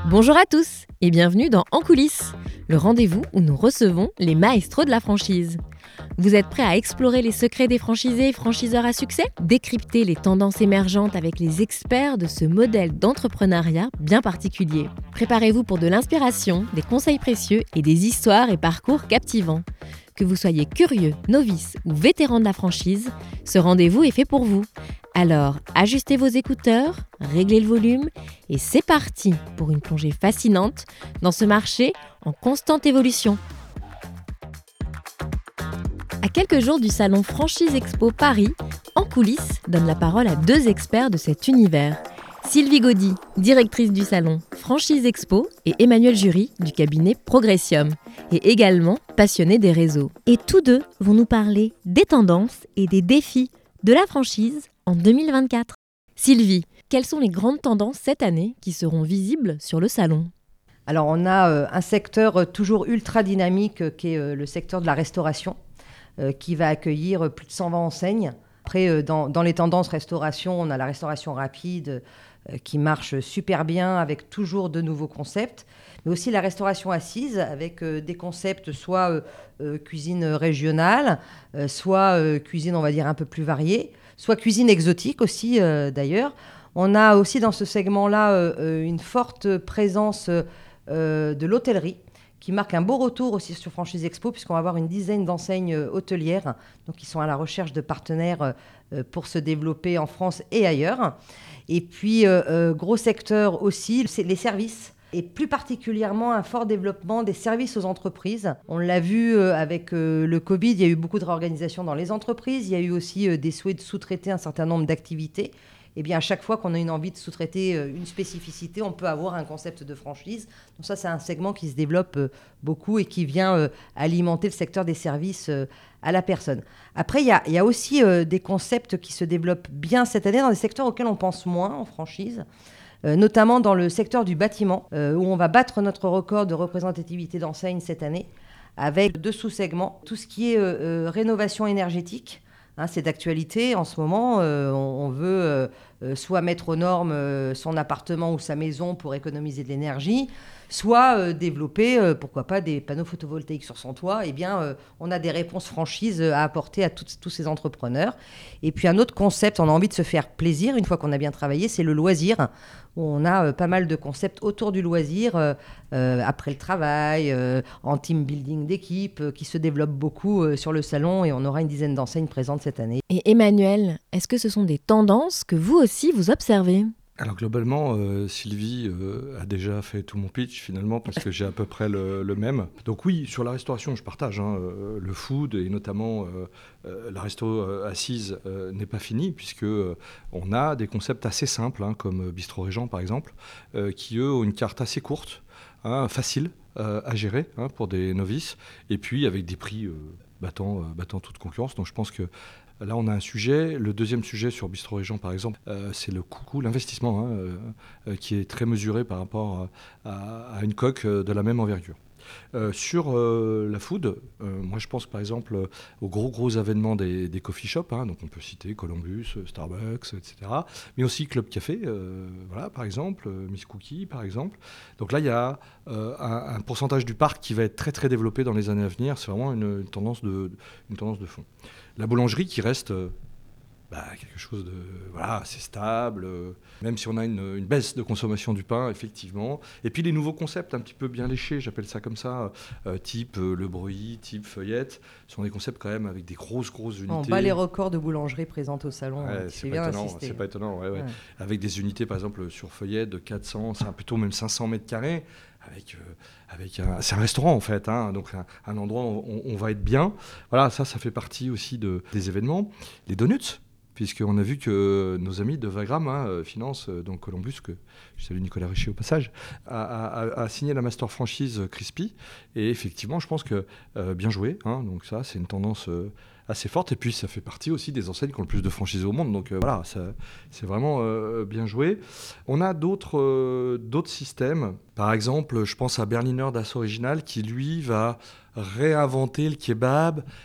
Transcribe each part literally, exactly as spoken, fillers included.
Bonjour à tous et bienvenue dans En coulisses, le rendez-vous où nous recevons les maestros de la franchise. Vous êtes prêts à explorer les secrets des franchisés et franchiseurs à succès ? Décrypter les tendances émergentes avec les experts de ce modèle d'entrepreneuriat bien particulier. Préparez-vous pour de l'inspiration, des conseils précieux et des histoires et parcours captivants. Que vous soyez curieux, novice ou vétéran de la franchise, ce rendez-vous est fait pour vous. Alors, ajustez vos écouteurs, réglez le volume et c'est parti pour une plongée fascinante dans ce marché en constante évolution. À quelques jours du salon Franchise Expo Paris, En coulisses donne la parole à deux experts de cet univers. Sylvie Gaudy, directrice du salon Franchise Expo, et Emmanuel Jury du cabinet Progressium, et également passionné des réseaux. Et tous deux vont nous parler des tendances et des défis de la franchise en deux mille vingt-quatre. Sylvie, quelles sont les grandes tendances cette année qui seront visibles sur le salon ? Alors on a euh, un secteur euh, toujours ultra dynamique euh, qui est euh, le secteur de la restauration euh, qui va accueillir euh, plus de cent vingt enseignes. Après, euh, dans, dans les tendances restauration, on a la restauration rapide euh, qui marche super bien avec toujours de nouveaux concepts, mais aussi la restauration assise avec euh, des concepts soit euh, euh, cuisine régionale, euh, soit euh, cuisine on va dire un peu plus variée, soit cuisine exotique aussi euh, d'ailleurs. On a aussi dans ce segment-là euh, une forte présence euh, de l'hôtellerie qui marque un beau retour aussi sur Franchise Expo puisqu'on va avoir une dizaine d'enseignes hôtelières donc qui sont à la recherche de partenaires euh, pour se développer en France et ailleurs. Et puis, euh, euh, gros secteur aussi, c'est les services. Et plus particulièrement un fort développement des services aux entreprises. On l'a vu euh, avec euh, le Covid, il y a eu beaucoup de réorganisation dans les entreprises. Il y a eu aussi euh, des souhaits de sous-traiter un certain nombre d'activités. Et bien à chaque fois qu'on a une envie de sous-traiter euh, une spécificité, on peut avoir un concept de franchise. Donc ça, c'est un segment qui se développe euh, beaucoup et qui vient euh, alimenter le secteur des services euh, à la personne. Après, il y a, y a aussi euh, des concepts qui se développent bien cette année dans des secteurs auxquels on pense moins en franchise. Euh, notamment dans le secteur du bâtiment, euh, où on va battre notre record de représentativité d'enseignes cette année, avec deux sous-segments. Tout ce qui est euh, euh, rénovation énergétique, hein, c'est d'actualité en ce moment. Euh, on, on veut euh, euh, soit mettre aux normes euh, son appartement ou sa maison pour économiser de l'énergie, soit euh, développer, euh, pourquoi pas, des panneaux photovoltaïques sur son toit. Eh bien, euh, on a des réponses franchises à apporter à tout, tous ces entrepreneurs. Et puis, un autre concept, on a envie de se faire plaisir, une fois qu'on a bien travaillé, c'est le loisir, où on a euh, pas mal de concepts autour du loisir, euh, euh, après le travail, euh, en team building d'équipe, euh, qui se développent beaucoup euh, sur le salon, et on aura une dizaine d'enseignes présentes cette année. Et Emmanuel, est-ce que ce sont des tendances que vous aussi vous observez ? Alors globalement, euh, Sylvie euh, a déjà fait tout mon pitch finalement parce que j'ai à peu près le, le même. Donc oui, sur la restauration, je partage. Hein, euh, le food et notamment euh, euh, la resto euh, assise euh, n'est pas fini puisque euh, on a des concepts assez simples hein, comme Bistro Régent par exemple, euh, qui eux ont une carte assez courte, hein, facile euh, à gérer hein, pour des novices et puis avec des prix euh, battant, euh, battant toute concurrence. Donc je pense que là, on a un sujet. Le deuxième sujet sur Bistro Régent, par exemple, euh, c'est le coût, l'investissement, hein, euh, euh, qui est très mesuré par rapport à, à une coque de la même envergure. Euh, sur euh, la food, euh, moi je pense par exemple euh, aux gros gros événements des, des coffee shops, hein, donc on peut citer Columbus, Starbucks, et cetera. Mais aussi Club Café, euh, voilà, par exemple, euh, Miss Cookie, par exemple. Donc là il y a euh, un, un pourcentage du parc qui va être très très développé dans les années à venir. C'est vraiment une, une, tendance, de, une tendance de fond. La boulangerie qui reste euh, bah, quelque chose de voilà, assez stable, euh, même si on a une, une baisse de consommation du pain, effectivement. Et puis les nouveaux concepts un petit peu bien léchés, j'appelle ça comme ça, euh, type euh, Le Bruit, type Feuillette, sont des concepts quand même avec des grosses, grosses unités. On bat les records de boulangerie présentes au salon. Ouais, c'est, pas étonnant, c'est pas étonnant, ouais, ouais. Ouais. Avec des unités, par exemple, sur Feuillette de quatre cents, c'est plutôt même cinq cents mètres carrés. Avec, euh, avec un, c'est un restaurant en fait, hein, donc un, un endroit où on, on va être bien. Voilà, ça, ça fait partie aussi de, des événements. Les donuts, puisqu'on a vu que nos amis de Vagram hein, Finance, donc Columbus, que je salue Nicolas Richer au passage, a, a, a signé la master franchise Crispy. Et effectivement, je pense que euh, bien joué. Hein, donc ça, c'est une tendance euh, assez forte. Et puis, ça fait partie aussi des enseignes qui ont le plus de franchisés au monde. Donc euh, voilà, ça, c'est vraiment euh, bien joué. On a d'autres, euh, d'autres systèmes. Par exemple, je pense à Berliner Das Original qui, lui, va réinventer le kebab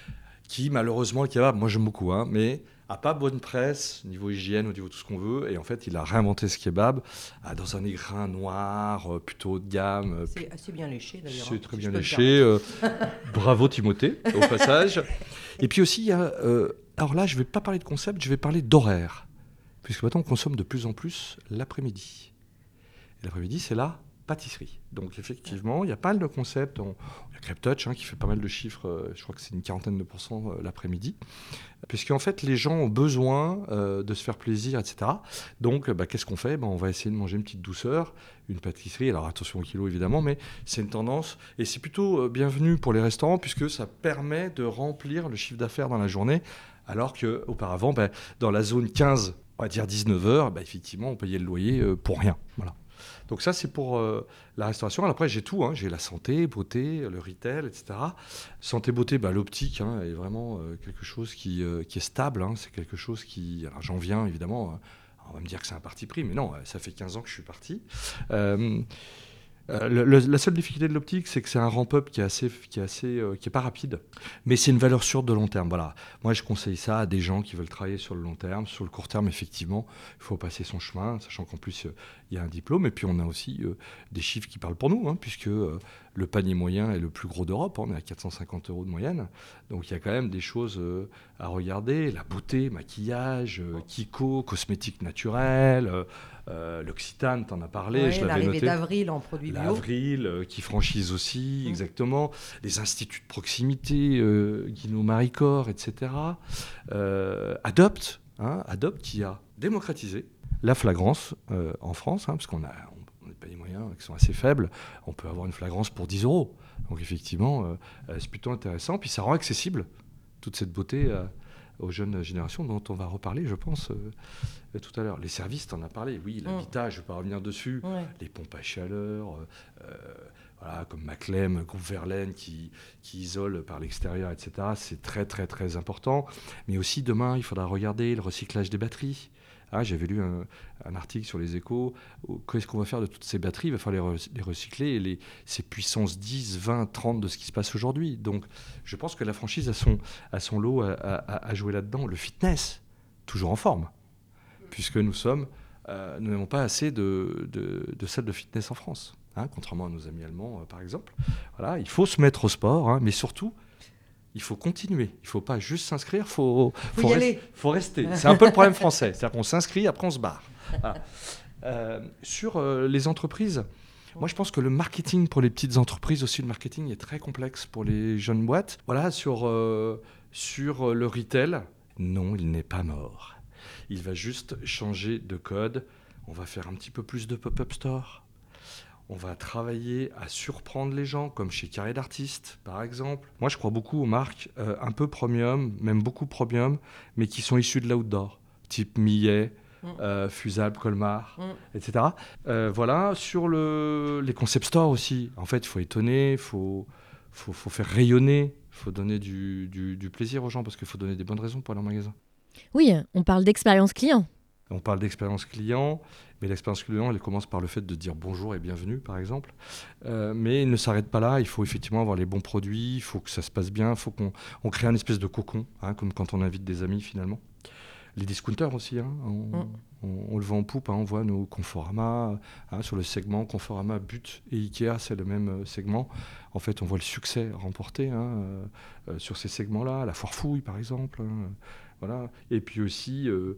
qui malheureusement, le kebab, moi j'aime beaucoup, hein, mais n'a pas bonne presse, niveau hygiène, au niveau de tout ce qu'on veut. Et en fait, il a réinventé ce kebab ah, dans un écrin noir, euh, plutôt haut de gamme. Euh, c'est assez bien léché d'ailleurs. C'est hein, très si bien je peux le léché. Euh, bravo Timothée, au passage. Et puis aussi, il y a, euh, alors là, je ne vais pas parler de concept, je vais parler d'horaire. Puisque maintenant, on consomme de plus en plus l'après-midi. Et l'après-midi, c'est la pâtisserie. Donc effectivement, il y a pas mal de concepts. On, il y a Crêpe Touch hein, qui fait pas mal de chiffres, euh, je crois que c'est une quarantaine de pourcents euh, l'après-midi. Puisqu'en fait, les gens ont besoin euh, de se faire plaisir, et cetera. Donc, bah, qu'est-ce qu'on fait ? bah, On va essayer de manger une petite douceur, une pâtisserie. Alors attention au kilo évidemment, mais c'est une tendance. Et c'est plutôt euh, bienvenu pour les restaurants puisque ça permet de remplir le chiffre d'affaires dans la journée. Alors qu'auparavant, bah, dans la zone quinze, on va dire dix-neuf heures, bah, effectivement, on payait le loyer euh, pour rien. Voilà. Donc ça, c'est pour euh, la restauration. Alors après, j'ai tout. Hein. J'ai la santé, beauté, le retail, et cetera. Santé, beauté, bah, l'optique hein, est vraiment euh, quelque chose qui, euh, qui est stable. Hein. C'est quelque chose qui... Alors j'en viens, évidemment. Hein. On va me dire que c'est un parti pris, mais non, ça fait quinze ans que je suis parti. Euh, Euh, le, le, la seule difficulté de l'optique, c'est que c'est un ramp-up qui est assez, qui est assez, euh, qui est pas rapide, mais c'est une valeur sûre de long terme. Voilà. Moi, je conseille ça à des gens qui veulent travailler sur le long terme. Sur le court terme, effectivement, il faut passer son chemin, sachant qu'en plus il euh, y a un diplôme, et puis on a aussi euh, des chiffres qui parlent pour nous, hein, puisque euh, le panier moyen est le plus gros d'Europe. Hein, on est à quatre cent cinquante euros de moyenne, donc il y a quand même des choses euh, à regarder. La beauté, maquillage, euh, Kiko, cosmétiques naturels. Euh, Euh, L'Occitane, t'en as parlé, ouais, je l'avais l'arrivée noté. d'Avril en produits bio. L'Avril, euh, qui franchise aussi, mmh. exactement. Les instituts de proximité, euh, Guinot Maricor, et cetera. Euh, Adopt, hein, Adopt qui a démocratisé la flagrance euh, en France, hein, parce qu'on a, on, on a pas les moyens qui sont assez faibles. On peut avoir une flagrance pour dix euros. Donc effectivement, euh, c'est plutôt intéressant. Puis ça rend accessible toute cette beauté euh, aux jeunes générations dont on va reparler, je pense, euh, tout à l'heure. Les services, tu en as parlé, oui, l'habitat, mmh. je ne vais pas revenir dessus, ouais. Les pompes à chaleur, euh, voilà, comme Maclem, Groupe Verlaine qui, qui isole par l'extérieur, et cetera. C'est très, très, très important. Mais aussi, demain, il faudra regarder le recyclage des batteries. Ah, j'avais lu un, un article sur les échos. Qu'est-ce qu'on va faire de toutes ces batteries ? Il va falloir les, les recycler. Et les, c'est puissance dix, vingt, trente de ce qui se passe aujourd'hui. Donc, je pense que la franchise a son, a son lot à, à, à jouer là-dedans. Le fitness, toujours en forme, puisque nous sommes, euh, nous n'avons pas assez de, de, de salles de fitness en France, hein, contrairement à nos amis allemands, euh, par exemple. Voilà, il faut se mettre au sport, hein, mais surtout, il faut continuer. Il ne faut pas juste s'inscrire, il faut, faut, faut, y rest, aller. faut rester. C'est un peu le problème français. C'est-à-dire qu'on s'inscrit, après on se barre. Voilà. Euh, sur euh, les entreprises, moi je pense que le marketing pour les petites entreprises aussi, le marketing est très complexe pour les jeunes boîtes. Voilà, sur, euh, sur le retail, non, il n'est pas mort. Il va juste changer de code. On va faire un petit peu plus de pop-up store. On va travailler à surprendre les gens, comme chez Carré d'Artistes, par exemple. Moi, je crois beaucoup aux marques euh, un peu premium, même beaucoup premium, mais qui sont issues de l'outdoor, type Millet, mmh. euh, Fusable, Colmar, mmh. et cetera. Euh, voilà, sur le, les concept stores aussi. En fait, il faut étonner, il faut, faut, faut faire rayonner, il faut donner du, du, du plaisir aux gens, parce qu'il faut donner des bonnes raisons pour aller en magasin. Oui, on parle d'expérience client. On parle d'expérience client, mais l'expérience client, elle commence par le fait de dire bonjour et bienvenue, par exemple. Euh, mais il ne s'arrête pas là. Il faut effectivement avoir les bons produits, il faut que ça se passe bien, il faut qu'on on crée un espèce de cocon, hein, comme quand on invite des amis, finalement. Les discounters aussi, hein, on, mm. on, on le vend en poupe, hein, on voit nos Conforama, hein, sur le segment Conforama, But et Ikea, c'est le même euh, segment. En fait, on voit le succès remporté hein, euh, sur ces segments-là, la Foire Fouille, par exemple. Hein, voilà. Et puis aussi euh,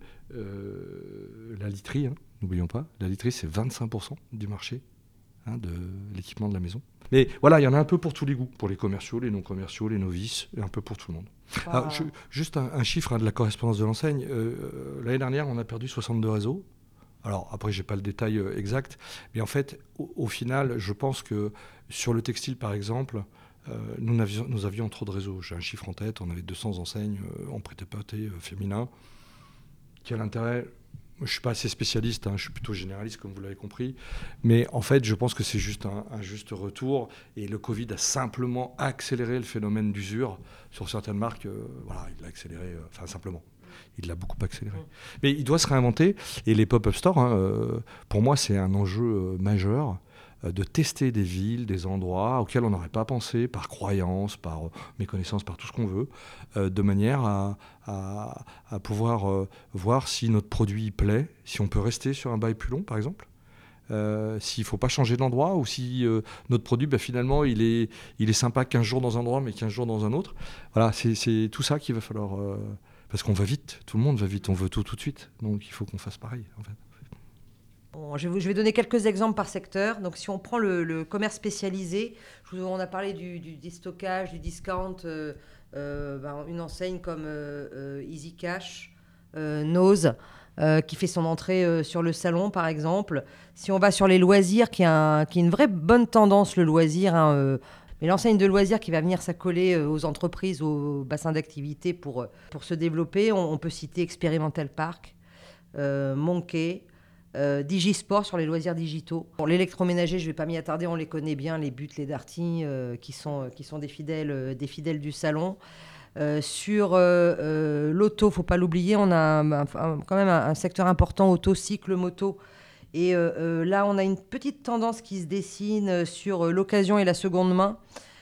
euh, la literie, hein, n'oublions pas, la literie c'est vingt-cinq pour cent du marché hein, de l'équipement de la maison. Mais voilà, il y en a un peu pour tous les goûts, pour les commerciaux, les non-commerciaux, les novices, et un peu pour tout le monde. Ah. Alors, je, juste un, un chiffre hein, de la correspondance de l'enseigne. Euh, l'année dernière, on a perdu soixante-deux réseaux. Alors après, j'ai pas le détail euh, exact, mais en fait, au, au final, je pense que sur le textile, par exemple, Euh, nous, avions, nous avions trop de réseaux. J'ai un chiffre en tête, on avait deux cents enseignes euh, en prêt-à-porter euh, féminin. Quel intérêt ? Je ne suis pas assez spécialiste, hein, je suis plutôt généraliste, comme vous l'avez compris. Mais en fait, je pense que c'est juste un, un juste retour. Et le Covid a simplement accéléré le phénomène d'usure sur certaines marques. Euh, voilà, il l'a accéléré, euh, enfin simplement. Il l'a beaucoup accéléré. Mmh. Mais il doit se réinventer. Et les pop-up stores, hein, euh, pour moi, c'est un enjeu euh, majeur. euh, de tester des villes, des endroits auxquels on n'aurait pas pensé, par croyance, par euh, méconnaissance, par tout ce qu'on veut, euh, de manière à, à, à pouvoir euh, voir si notre produit plaît, si on peut rester sur un bail plus long, par exemple. Euh, s'il ne faut pas changer d'endroit ou si euh, notre produit, bah, finalement, il est, il est sympa quinze jours dans un endroit, mais quinze jours dans un autre. Voilà, c'est, c'est tout ça qu'il va falloir... Euh, parce qu'on va vite, tout le monde va vite, on veut tout tout de suite. Donc il faut qu'on fasse pareil, en fait. Bon, je, vais, je vais donner quelques exemples par secteur. Donc si on prend le, le commerce spécialisé, je vous, on a parlé du, du déstockage, du discount, euh, euh, ben, une enseigne comme euh, euh, Easy Cash, euh, Nose, Euh, qui fait son entrée euh, sur le salon, par exemple. Si on va sur les loisirs, qui est, un, qui est une vraie bonne tendance, le loisir, hein, euh, mais l'enseigne de loisirs qui va venir s'accoler euh, aux entreprises, aux bassins d'activité pour, pour se développer, on, on peut citer Experimental Park, euh, Monkey, euh, Digisport sur les loisirs digitaux. Pour l'électroménager, je ne vais pas m'y attarder, on les connaît bien, les Buttes, les Darty, euh, qui, sont, qui sont des fidèles, euh, des fidèles du salon. Euh, sur euh, euh, l'auto, il ne faut pas l'oublier, on a un, un, un, quand même un, un secteur important, auto, cycle, moto. Et euh, euh, là, on a une petite tendance qui se dessine sur euh, l'occasion et la seconde main,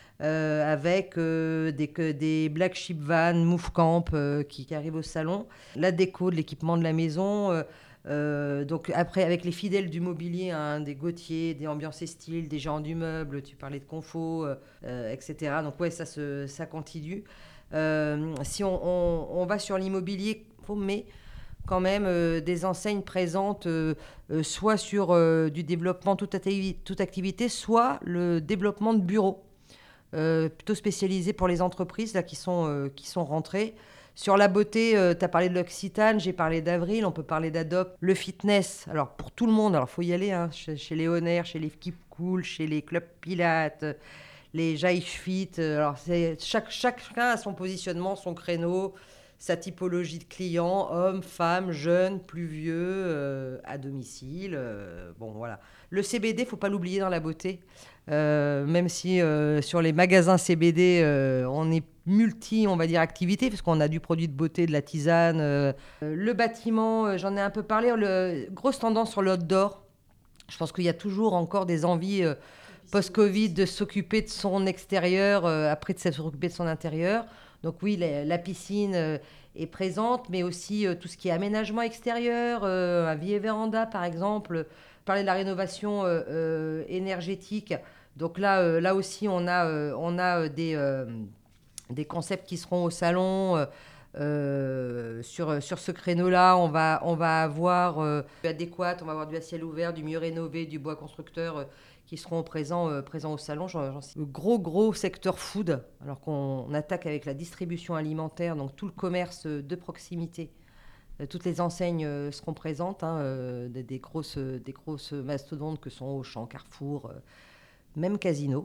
euh, avec euh, des, des Black Sheep Van, Move Camp euh, qui, qui arrivent au salon. La déco, de l'équipement de la maison. Euh, euh, donc après, avec les fidèles du mobilier, hein, des Gauthier, des Ambiance et Style, des gens du meuble, tu parlais de Confo, euh, et cetera. Donc ouais, ça, se, ça continue. Euh, si on, on, on va sur l'immobilier, mais quand même euh, des enseignes présentes euh, euh, soit sur euh, du développement toute, atti- toute activité, soit le développement de bureaux, euh, plutôt spécialisés pour les entreprises là, qui, sont, euh, qui sont rentrées. Sur la beauté, euh, tu as parlé de l'Occitane, j'ai parlé d'Avril, on peut parler d'Adopt. Le fitness, alors pour tout le monde, alors il faut y aller, hein, chez, chez Léonaire, chez les Keep Cool, chez les clubs Pilates, les Jive Fit. Alors c'est, chaque, chacun a son positionnement, son créneau, sa typologie de clients, hommes, femmes, jeunes, plus vieux, euh, à domicile. Euh, bon, voilà. Le C B D, il ne faut pas l'oublier dans la beauté. Euh, même si euh, sur les magasins C B D, euh, on est multi, on va dire, activité, parce qu'on a du produit de beauté, de la tisane. Euh, le bâtiment, euh, j'en ai un peu parlé. Le, grosse tendance sur l'outdoor. Je pense qu'il y a toujours encore des envies... Euh, post-Covid, de s'occuper de son extérieur, euh, après de s'occuper de son intérieur. Donc oui, la, la piscine euh, est présente, mais aussi euh, tout ce qui est aménagement extérieur, euh, un vieil véranda par exemple, parler de la rénovation euh, euh, énergétique. Donc là, euh, là aussi, on a, euh, on a des, euh, des concepts qui seront au salon. Euh, Euh, sur, sur ce créneau-là, on va, on va avoir euh, du adéquat, on va avoir du à ciel ouvert, du mieux rénové, du bois constructeur euh, qui seront présents, euh, présents au salon. J'en, j'en le gros, gros secteur food, alors qu'on attaque avec la distribution alimentaire, donc tout le commerce de proximité. Euh, toutes les enseignes euh, seront présentes, hein, euh, des, des, grosses, des grosses mastodontes que sont Auchan, Carrefour, euh, même Casino.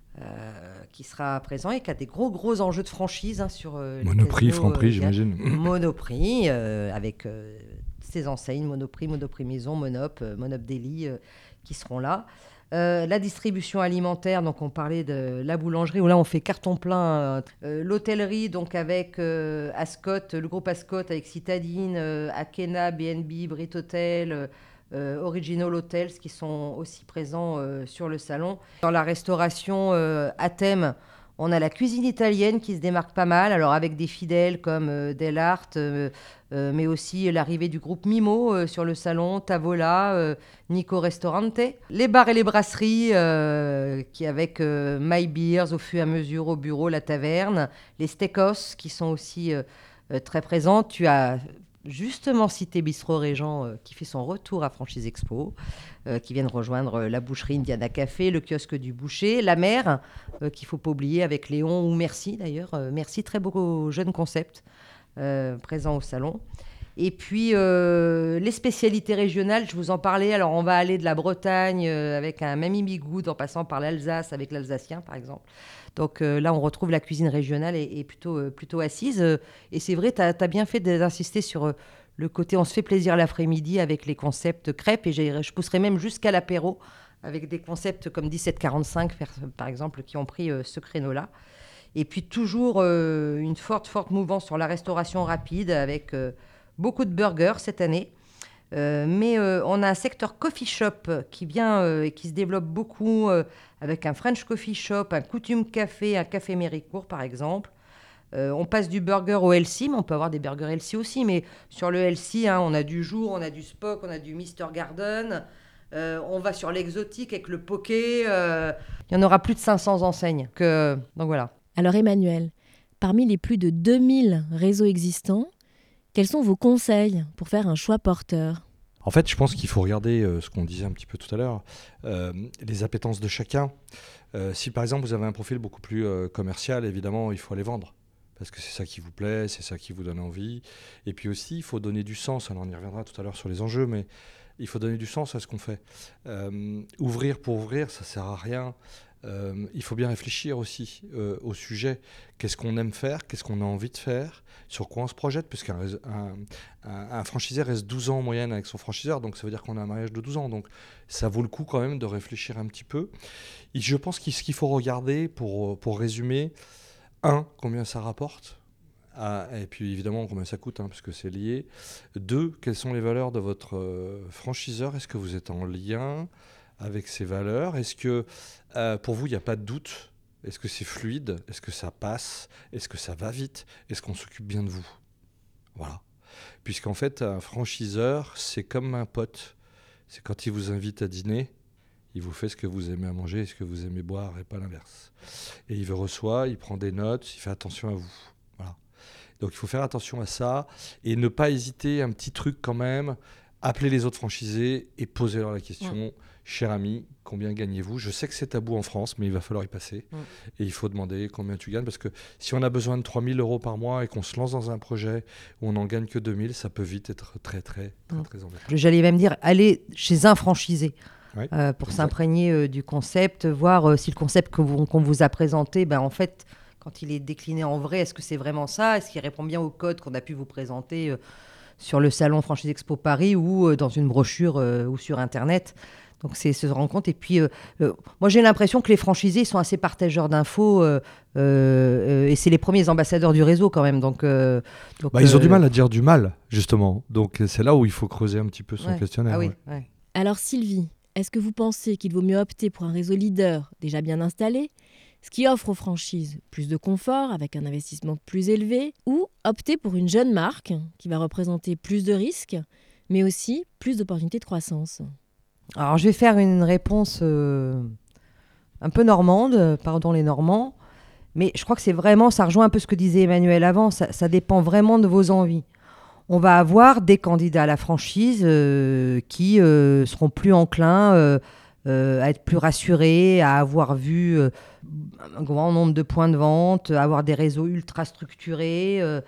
Euh, qui sera présent et qui a des gros gros enjeux de franchise hein, sur euh, Monoprix, Franprix, euh, j'imagine. Monoprix euh, avec euh, ces enseignes Monoprix, Monoprix Maison, Monop, euh, Monop Deli euh, qui seront là. Euh, la distribution alimentaire, donc on parlait de la boulangerie où là on fait carton plein. Euh, l'hôtellerie donc avec euh, Ascot, le groupe Ascot avec Citadine, euh, Akena, B and B, Brit Hotel. Euh, Euh, Original Hotels qui sont aussi présents euh, sur le salon. Dans la restauration euh, à thème, on a la cuisine italienne qui se démarque pas mal, alors avec des fidèles comme euh, Del Arte, euh, euh, mais aussi l'arrivée du groupe Mimo euh, sur le salon, Tavola, euh, Nico Ristorante. Les bars et les brasseries euh, qui avec euh, My Beers au fur et à mesure au bureau, la taverne, les steakhouse qui sont aussi euh, euh, très présents. Tu as justement cité Bistro Régent euh, qui fait son retour à Franchise Expo, euh, qui vient de rejoindre euh, la boucherie Indiana Café, le kiosque du boucher, la mer, euh, qu'il ne faut pas oublier avec Léon ou Merci d'ailleurs. Euh, Merci, très beau jeune concept euh, présent au salon. Et puis euh, les spécialités régionales, je vous en parlais. Alors on va aller de la Bretagne euh, avec un Mamie Bigoud en passant par l'Alsace avec l'Alsacien par exemple. Donc euh, là, on retrouve la cuisine régionale et, et plutôt, euh, plutôt assise. Euh, et c'est vrai, tu as bien fait d'insister sur euh, le côté on se fait plaisir l'après-midi avec les concepts crêpes. Et je pousserai même jusqu'à l'apéro avec des concepts comme dix-sept quarante-cinq, par exemple, qui ont pris euh, ce créneau-là. Et puis toujours euh, une forte, forte mouvance sur la restauration rapide avec euh, beaucoup de burgers cette année. Euh, mais euh, on a un secteur coffee shop qui vient euh, et qui se développe beaucoup euh, avec un French coffee shop, un Coutume Café, un Café Méricourt par exemple. Euh, on passe du burger au healthy, mais on peut avoir des burgers healthy aussi. Mais sur le healthy, hein, on a du Jour, on a du Spock, on a du mister Garden. Euh, on va sur l'exotique avec le poké. Euh, il y en aura plus de cinq cents enseignes. Que, donc voilà. Alors Emmanuel, parmi les plus de deux mille réseaux existants, quels sont vos conseils pour faire un choix porteur ? En fait, je pense qu'il faut regarder euh, ce qu'on disait un petit peu tout à l'heure, euh, les appétences de chacun. Euh, si par exemple vous avez un profil beaucoup plus euh, commercial, évidemment, il faut aller vendre. Parce que c'est ça qui vous plaît, c'est ça qui vous donne envie. Et puis aussi, il faut donner du sens. Alors on y reviendra tout à l'heure sur les enjeux, mais il faut donner du sens à ce qu'on fait. Euh, ouvrir pour ouvrir, ça ne sert à rien. Euh, il faut bien réfléchir aussi euh, au sujet. Qu'est-ce qu'on aime faire ? Qu'est-ce qu'on a envie de faire ? Sur quoi on se projette ? Puisqu'un un, un, un franchisé reste douze ans en moyenne avec son franchiseur, donc ça veut dire qu'on a un mariage de douze ans. Donc ça vaut le coup quand même de réfléchir un petit peu. Et je pense qu'il, ce qu'il faut regarder, pour, pour résumer, un, combien ça rapporte ? Ah, et puis évidemment combien ça coûte, hein, parce que c'est lié. Deux, quelles sont les valeurs de votre euh, franchiseur ? Est-ce que vous êtes en lien avec ces valeurs ? Est-ce que euh, pour vous il n'y a pas de doute ? Est-ce que c'est fluide ? Est-ce que ça passe ? Est-ce que ça va vite ? Est-ce qu'on s'occupe bien de vous ? Voilà. Puisqu'en fait un franchiseur c'est comme un pote. C'est quand il vous invite à dîner, il vous fait ce que vous aimez à manger et ce que vous aimez boire et pas l'inverse. Et il vous reçoit, il prend des notes, il fait attention à vous. Voilà. Donc il faut faire attention à ça et ne pas hésiter, un petit truc quand même, appeler les autres franchisés et poser leur la question. Ouais. Cher ami, combien gagnez-vous ? Je sais que c'est tabou en France, mais il va falloir y passer. Ouais. Et il faut demander combien tu gagnes, parce que si on a besoin de trois mille euros par mois et qu'on se lance dans un projet où on n'en gagne que deux mille, ça peut vite être très, très, très, ouais. très embêtant. J'allais même dire, aller chez un franchisé. Ouais, euh, pour s'imprégner euh, du concept, voir euh, si le concept que vous, qu'on vous a présenté, ben, en fait, quand il est décliné en vrai, est-ce que c'est vraiment ça ? Est-ce qu'il répond bien au code qu'on a pu vous présenter euh, sur le salon Franchise Expo Paris ou euh, dans une brochure euh, ou sur Internet ? Donc, c'est se rendre compte. Et puis, euh, euh, moi, j'ai l'impression que les franchisés sont assez partageurs d'infos euh, euh, et c'est les premiers ambassadeurs du réseau quand même. Donc, euh, donc, bah, ils ont euh... du mal à dire du mal, justement. Donc, c'est là où il faut creuser un petit peu son ouais. questionnaire. Ah oui, ouais. Ouais. Alors, Sylvie, est-ce que vous pensez qu'il vaut mieux opter pour un réseau leader déjà bien installé, ce qui offre aux franchises plus de confort avec un investissement plus élevé, ou opter pour une jeune marque qui va représenter plus de risques, mais aussi plus d'opportunités de croissance ? Alors, je vais faire une réponse euh, un peu normande, pardon les Normands, mais je crois que c'est vraiment, ça rejoint un peu ce que disait Emmanuel avant, ça, ça dépend vraiment de vos envies. On va avoir des candidats à la franchise euh, qui euh, seront plus enclins euh, euh, à être plus rassurés, à avoir vu euh, un grand nombre de points de vente, à avoir des réseaux ultra structurés, euh,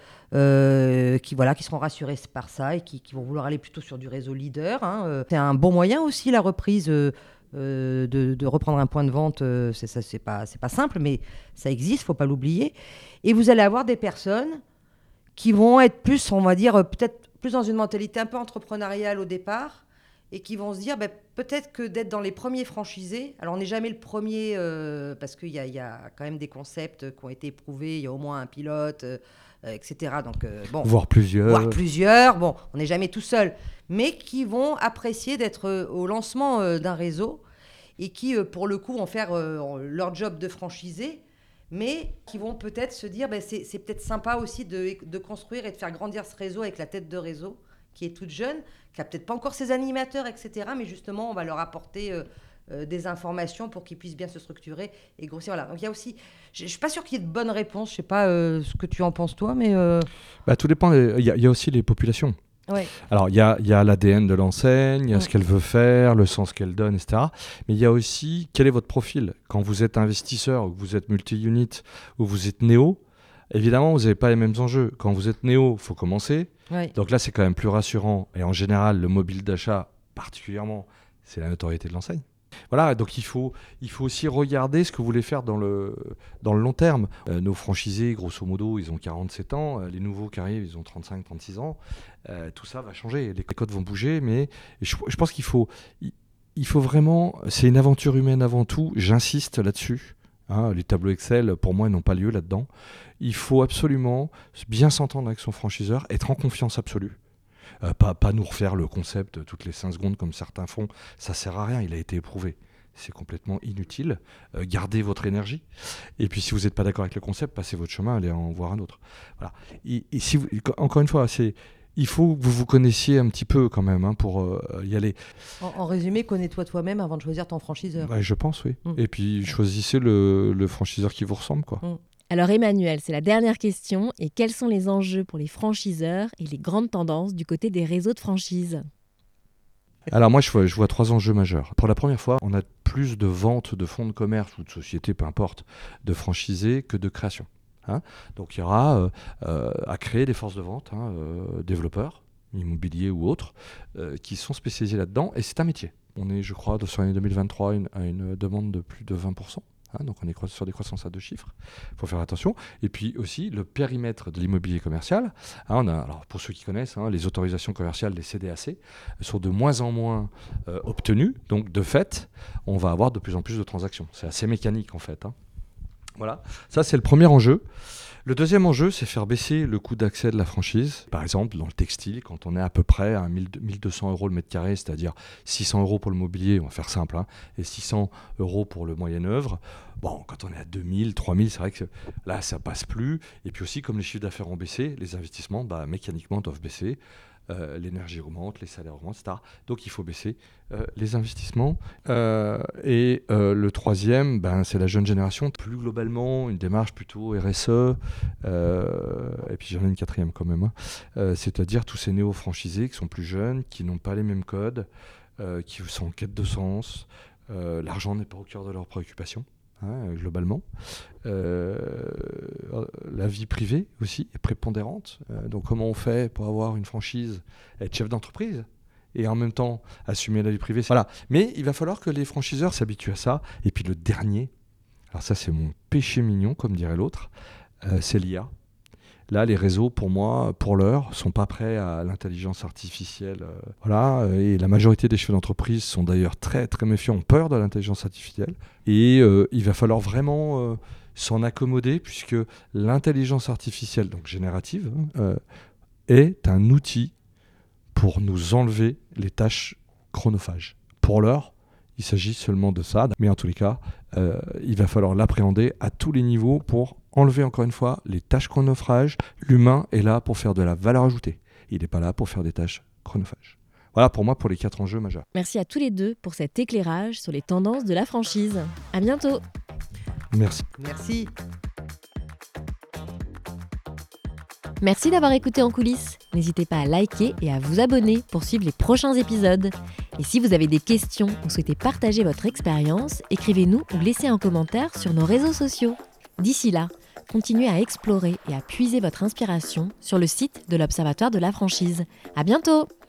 euh, qui, voilà, qui seront rassurés par ça et qui, qui vont vouloir aller plutôt sur du réseau leader. Hein. C'est un bon moyen aussi, la reprise, euh, euh, de, de reprendre un point de vente. Euh, c'est, ça, c'est pas, c'est pas simple, mais ça existe, il ne faut pas l'oublier. Et vous allez avoir des personnes qui vont être plus, on va dire, peut-être plus dans une mentalité un peu entrepreneuriale au départ, et qui vont se dire, bah, peut-être que d'être dans les premiers franchisés, alors on n'est jamais le premier, euh, parce qu'il y a, y a quand même des concepts qui ont été éprouvés, il y a au moins un pilote, euh, et cetera. Donc, euh, bon, voire plusieurs. Voire plusieurs, bon, on n'est jamais tout seul, mais qui vont apprécier d'être au lancement euh, d'un réseau, et qui, euh, pour le coup, vont faire euh, leur job de franchisé, mais qui vont peut-être se dire, ben c'est, c'est peut-être sympa aussi de, de construire et de faire grandir ce réseau avec la tête de réseau, qui est toute jeune, qui n'a peut-être pas encore ses animateurs, et cetera. Mais justement, on va leur apporter euh, euh, des informations pour qu'ils puissent bien se structurer et grossir. Voilà. Donc il y a aussi, je ne suis pas sûre qu'il y ait de bonnes réponses, je ne sais pas euh, ce que tu en penses toi, mais... Euh... Bah, tout dépend, il y, y a aussi les populations. Ouais. Alors, il y a, y a l'A D N de l'enseigne, il y a ouais. ce qu'elle veut faire, le sens qu'elle donne, et cetera. Mais il y a aussi, quel est votre profil ? Quand vous êtes investisseur, ou que vous êtes multi-unit, ou vous êtes néo, évidemment, vous n'avez pas les mêmes enjeux. Quand vous êtes néo, il faut commencer. Ouais. Donc là, c'est quand même plus rassurant. Et en général, le mobile d'achat, particulièrement, c'est la notoriété de l'enseigne. Voilà, donc il faut, il faut aussi regarder ce que vous voulez faire dans le, dans le long terme. Euh, nos franchisés, grosso modo, ils ont quarante-sept ans. Euh, les nouveaux qui arrivent, ils ont trente-cinq, trente-six ans. Euh, tout ça va changer. Les codes vont bouger, mais je, je pense qu'il faut, il, il faut vraiment... C'est une aventure humaine avant tout. J'insiste là-dessus. Hein, les tableaux Excel, pour moi, n'ont pas lieu là-dedans. Il faut absolument bien s'entendre avec son franchiseur, être en confiance absolue. Euh, pas, pas nous refaire le concept toutes les cinq secondes comme certains font. Ça sert à rien, il a été éprouvé. C'est complètement inutile. Euh, gardez votre énergie. Et puis, si vous n'êtes pas d'accord avec le concept, passez votre chemin, allez en voir un autre. Voilà. Et, et si vous, encore une fois, c'est, il faut que vous vous connaissiez un petit peu quand même hein, pour euh, y aller. En, en résumé, connais-toi toi-même avant de choisir ton franchiseur. Ouais, je pense, oui. Mmh. Et puis, choisissez le, le franchiseur qui vous ressemble, quoi. Mmh. Alors Emmanuel, c'est la dernière question. Et quels sont les enjeux pour les franchiseurs et les grandes tendances du côté des réseaux de franchise ? Alors moi, je vois, je vois trois enjeux majeurs. Pour la première fois, on a plus de ventes de fonds de commerce ou de sociétés, peu importe, de franchisés que de création. Hein. Donc il y aura euh, euh, à créer des forces de vente, hein, euh, développeurs, immobiliers ou autres, euh, qui sont spécialisés là-dedans. Et c'est un métier. On est, je crois, sur l'année deux mille vingt-trois, une, à une demande de plus de vingt pour cent. Hein, donc on est sur des croissances à deux chiffres, il faut faire attention. Et puis aussi le périmètre de l'immobilier commercial. Hein, on a, alors pour ceux qui connaissent, hein, les autorisations commerciales, les C D A C, sont de moins en moins euh, obtenues. Donc de fait, on va avoir de plus en plus de transactions. C'est assez mécanique en fait. Hein. Voilà, ça c'est le premier enjeu. Le deuxième enjeu, c'est faire baisser le coût d'accès de la franchise. Par exemple, dans le textile, quand on est à peu près à mille deux cents euros le mètre carré, c'est-à-dire six cents euros pour le mobilier, on va faire simple, hein, et six cents euros pour le moyen œuvre. Bon, quand on est à deux mille, trois mille, c'est vrai que là, ça passe plus. Et puis aussi, comme les chiffres d'affaires ont baissé, les investissements, bah, mécaniquement, doivent baisser. Euh, l'énergie augmente, les salaires augmentent, et cetera. Donc il faut baisser euh, les investissements. Euh, et euh, le troisième, ben, c'est la jeune génération. Plus globalement, une démarche plutôt R S E. Euh, et puis j'en ai une quatrième quand même. Hein. Euh, c'est-à-dire tous ces néo-franchisés qui sont plus jeunes, qui n'ont pas les mêmes codes, euh, qui sont en quête de sens. Euh, l'argent n'est pas au cœur de leurs préoccupations. Hein, globalement. Euh, la vie privée aussi est prépondérante. Euh, donc comment on fait pour avoir une franchise, être chef d'entreprise et en même temps assumer la vie privée. Voilà. Mais il va falloir que les franchiseurs s'habituent à ça. Et puis le dernier, alors ça c'est mon péché mignon, comme dirait l'autre, euh, c'est l'I A. Là, les réseaux, pour moi, pour l'heure, ne sont pas prêts à l'intelligence artificielle. Euh, voilà, et la majorité des chefs d'entreprise sont d'ailleurs très, très méfiants, ont peur de l'intelligence artificielle. Et euh, il va falloir vraiment euh, s'en accommoder, puisque l'intelligence artificielle, donc générative, euh, est un outil pour nous enlever les tâches chronophages. Pour l'heure, il s'agit seulement de ça, mais en tous les cas, euh, il va falloir l'appréhender à tous les niveaux pour enlever encore une fois les tâches chronophages. L'humain est là pour faire de la valeur ajoutée. Il n'est pas là pour faire des tâches chronophages. Voilà pour moi pour les quatre enjeux majeurs. Merci à tous les deux pour cet éclairage sur les tendances de la franchise. À bientôt. Merci. Merci. Merci d'avoir écouté En Coulisses. N'hésitez pas à liker et à vous abonner pour suivre les prochains épisodes. Et si vous avez des questions ou souhaitez partager votre expérience, écrivez-nous ou laissez un commentaire sur nos réseaux sociaux. D'ici là, continuez à explorer et à puiser votre inspiration sur le site de l'Observatoire de la franchise. À bientôt!